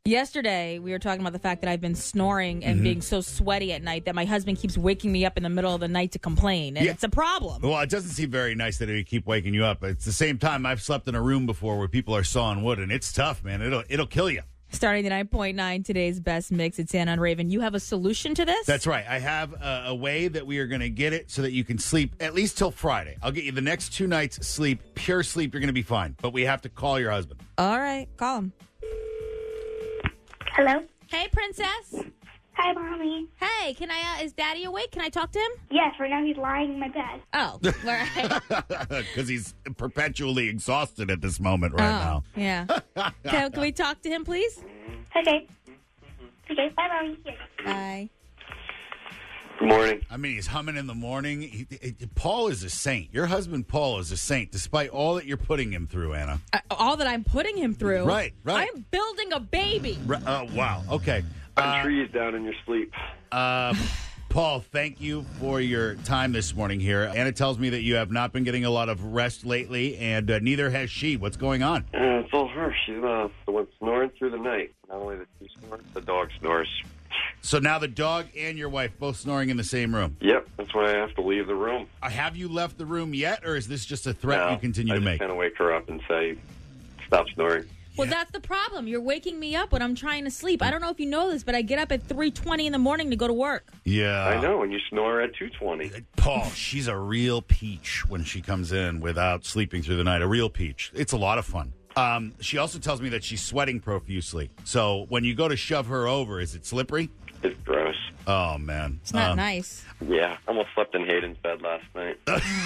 Yesterday, we were talking about the fact that I've been snoring and being so sweaty at night that my husband keeps waking me up in the middle of the night to complain, and it's a problem. Well, it doesn't seem very nice that he keep waking you up. It's the same time I've slept in a room before where people are sawing wood, and it's tough, man. It'll kill you. Starting the 9.9, today's best mix. It's Anna and Raven. You have a solution to this? That's right. I have a way that we are going to get it so that you can sleep at least till Friday. I'll get you the next 2 nights sleep, pure sleep. You're going to be fine. But we have to call your husband. All right, call him. Hello? Hey, princess. Hi, Mommy. Hey, is Daddy awake? Can I talk to him? Yes, right now he's lying in my bed. Oh, all right. Because he's perpetually exhausted at this moment right now. Yeah. Can we talk to him, please? Okay. Okay, bye, Mommy. Bye. Good morning. I mean, he's humming in the morning. Paul is a saint. Your husband, Paul, is a saint, despite all that you're putting him through, Anna. All that I'm putting him through? Right. I'm building a baby. Wow. Okay. Trees down in your sleep. Paul, thank you for your time this morning here. Anna tells me that you have not been getting a lot of rest lately, and neither has she. What's going on? It's all her. She's the one snoring through the night. Not only the she snores, the dog snores. So now the dog and your wife both snoring in the same room. Yep, that's why I have to leave the room. Have you left the room yet, or is this just a threat you continue to I make? just kind of wake her up and say, stop snoring. Well, that's the problem. You're waking me up when I'm trying to sleep. I don't know if you know this, but I get up at 3:20 in the morning to go to work. Yeah. I know, and you snore at 2:20. Paul, she's a real peach when she comes in without sleeping through the night. A real peach. It's a lot of fun. She also tells me that she's sweating profusely. So when you go to shove her over, is it slippery? It's gross. Oh, man. It's not nice. Yeah, I almost slept in Hayden's bed last night.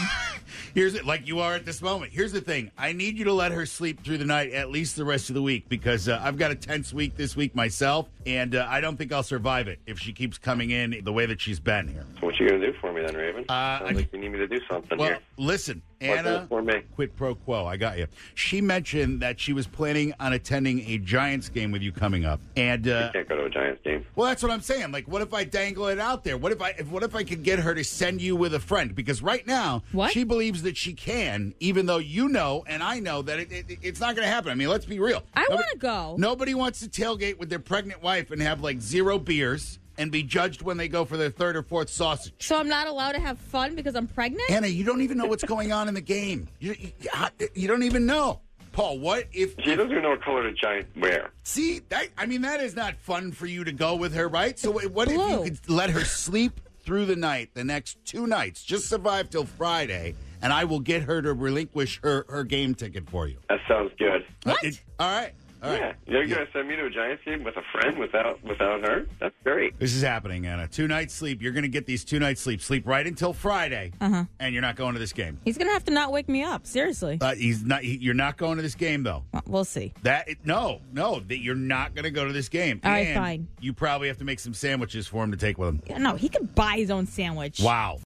Here's it, like you are at this moment. Here's the thing. I need you to let her sleep through the night at least the rest of the week because I've got a tense week this week myself, and I don't think I'll survive it if she keeps coming in the way that she's been here. So what you going to do for me then, Raven? Sounds like you need me to do something Well, here. listen, What's Anna, in it for me? quid pro quo. I got you. She mentioned that she was planning on attending a Giants game with you coming up, and I can't go to a Giants game. well, that's what I'm saying. Like, what if I dangle it out there? What if I could get her to send you with a friend? Because right now, What? she believes that she can, even though you know and I know that it's not going to happen. I mean, let's be real. I want to go. Nobody wants to tailgate with their pregnant wife and have like 0 beers and be judged when they go for their 3rd or 4th sausage. So I'm not allowed to have fun because I'm pregnant? Anna, you don't even know what's going on in the game. You don't even know. Paul, what if... She doesn't even know what color the Giants wear. See, that is not fun for you to go with her, right? So what Blue. if you could let her sleep through the night, the next 2 nights, just survive till Friday, and I will get her to relinquish her game ticket for you. That sounds good. What? All right. Yeah, you're going to send me to a Giants game with a friend without her? That's great. This is happening, Anna. 2 nights sleep. You're going to get these 2 nights sleep. Sleep right until Friday, and you're not going to this game. He's going to have to not wake me up. Seriously. You're not going to this game, though. We'll see. No, that you're not going to go to this game. All right, And fine. You probably have to make some sandwiches for him to take with him. No, he could buy his own sandwich. Wow.